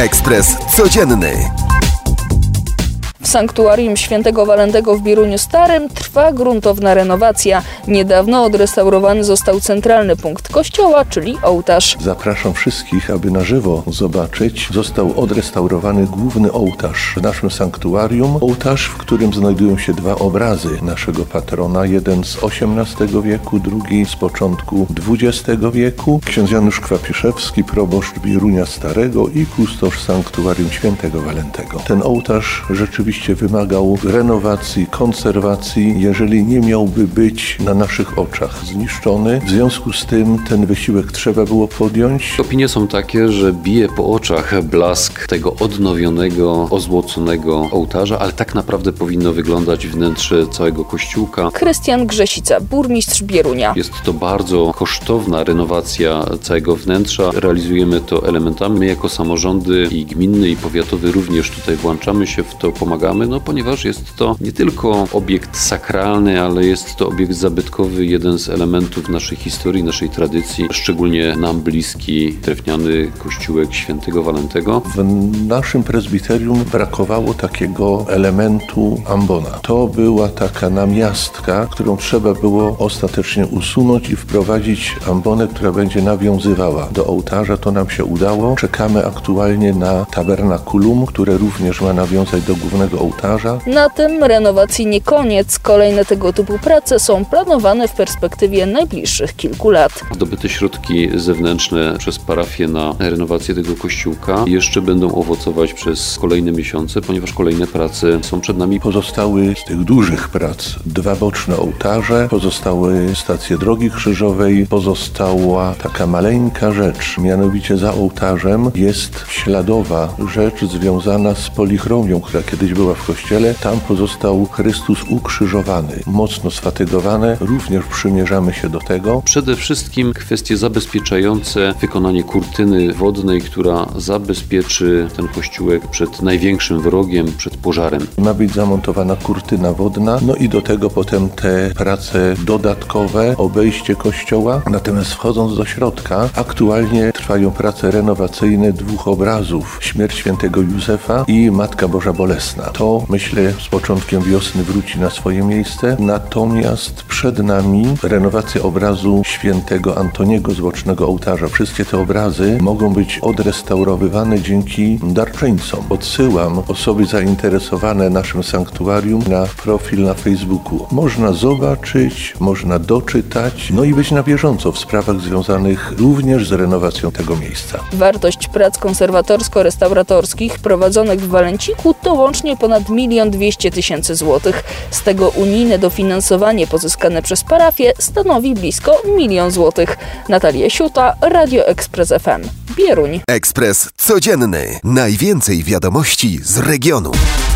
Ekspres Codzienny. W sanktuarium Świętego Walentego w Bieruniu Starym trwa gruntowna renowacja. Niedawno odrestaurowany został centralny punkt kościoła, czyli ołtarz. Zapraszam wszystkich, aby na żywo zobaczyć. Został odrestaurowany główny ołtarz w naszym sanktuarium. Ołtarz, w którym znajdują się dwa obrazy naszego patrona. Jeden z XVIII wieku, drugi z początku XX wieku. Ksiądz Janusz Kwapiszewski, proboszcz Bierunia Starego i kustosz sanktuarium Świętego Walentego. Ten ołtarz rzeczywiście wymagał renowacji, konserwacji, jeżeli nie miałby być na naszych oczach zniszczony. W związku z tym ten wysiłek trzeba było podjąć. Opinie są takie, że bije po oczach blask tego odnowionego, ozłoconego ołtarza, ale tak naprawdę powinno wyglądać wnętrze całego kościółka. Krystian Grzesica, burmistrz Bierunia. Jest to bardzo kosztowna renowacja całego wnętrza. Realizujemy to elementami. My jako samorządy i gminny, i powiatowy również tutaj włączamy się w to, pomagamy, ponieważ jest to nie tylko obiekt sakralny, ale jest to obiekt zabytkowy, jeden z elementów naszej historii, naszej tradycji, szczególnie nam bliski drewniany kościółek Świętego Walentego. W naszym prezbiterium brakowało takiego elementu ambona. To była taka namiastka, którą trzeba było ostatecznie usunąć i wprowadzić ambonę, która będzie nawiązywała do ołtarza. To nam się udało. Czekamy aktualnie na tabernakulum, które również ma nawiązać do głównego ołtarza. Na tym renowacji nie koniec. Kolejne tego typu prace są planowane w perspektywie najbliższych kilku lat. Zdobyte środki zewnętrzne przez parafię na renowację tego kościółka jeszcze będą owocować przez kolejne miesiące, ponieważ kolejne prace są przed nami. Pozostały z tych dużych prac dwa boczne ołtarze, pozostały stacje drogi krzyżowej, pozostała taka maleńka rzecz, mianowicie za ołtarzem jest śladowa rzecz związana z polichromią, która kiedyś była w kościele. Tam pozostał Chrystus ukrzyżowany, mocno sfatygowane. Również przymierzamy się do tego. Przede wszystkim kwestie zabezpieczające wykonanie kurtyny wodnej, która zabezpieczy ten kościółek przed największym wrogiem, przed pożarem. Ma być zamontowana kurtyna wodna, no i do tego potem te prace dodatkowe, obejście kościoła. Natomiast wchodząc do środka, aktualnie trwają prace renowacyjne dwóch obrazów. Śmierć świętego Józefa i Matka Boża Bolesna. To, myślę, z początkiem wiosny wróci na swoje miejsce. Natomiast przed nami renowacja obrazu świętego Antoniego z bocznego ołtarza. Wszystkie te obrazy mogą być odrestaurowywane dzięki darczyńcom. Odsyłam osoby zainteresowane naszym sanktuarium na profil na Facebooku. Można zobaczyć, można doczytać, no i być na bieżąco w sprawach związanych również z renowacją tego miejsca. Wartość prac konserwatorsko-restauratorskich prowadzonych w Walenciku to łącznie ponad 1 200 000 złotych. Z tego unijne dofinansowanie pozyskane przez parafię stanowi blisko 1 000 000 złotych. Natalia Siuta, Radio Ekspres FM. Bieruń. Ekspres Codzienny. Najwięcej wiadomości z regionu.